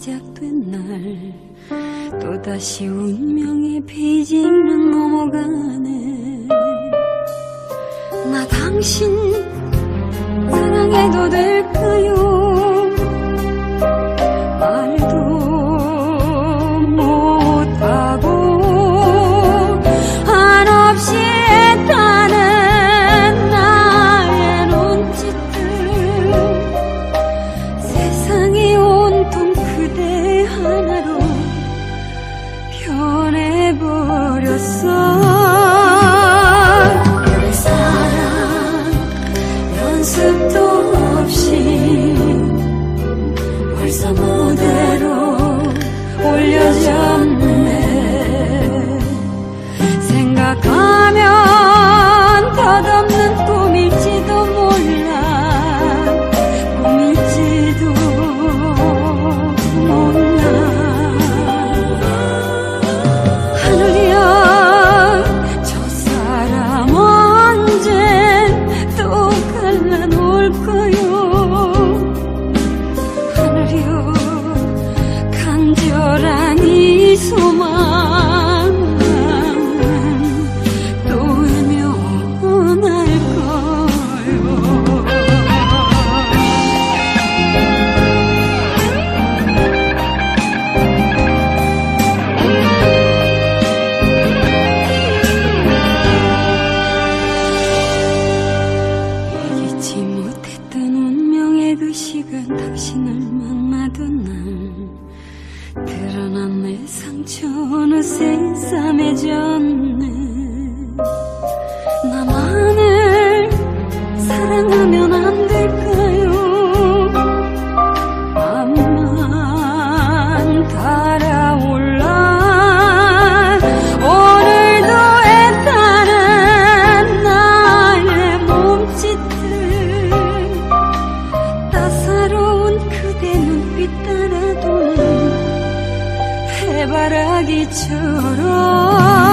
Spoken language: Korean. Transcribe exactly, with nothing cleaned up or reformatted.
시작된 날 또다시 운명의 페이지는 넘어가네. 나 당신 사랑해도 될까요? 말도 못하고 한없이 애타는 나의 눈짓들, 세상이 온통 그대 하나로 변해버렸어. 연습도 없이 벌써 무대로 올려졌네. 생각하면 덧없는 꿈일지도 몰라, 꿈일지도 몰라. 하늘이여, 저 사람 언젠 또 갈라놓을 거요. 하늘이여, 간절한 이 소망 또 외면할 거요. 이기지 못했던 운명의 그 시간, 당신을 만나던 날 드러난 내 상처 어느새 싸매졌네. 나만을 사랑하면 안 될까요? 맘만 달아올라 오늘도 애타는 나의 몸짓들, 따사로운 그대 눈빛 따라도는 해바라기처럼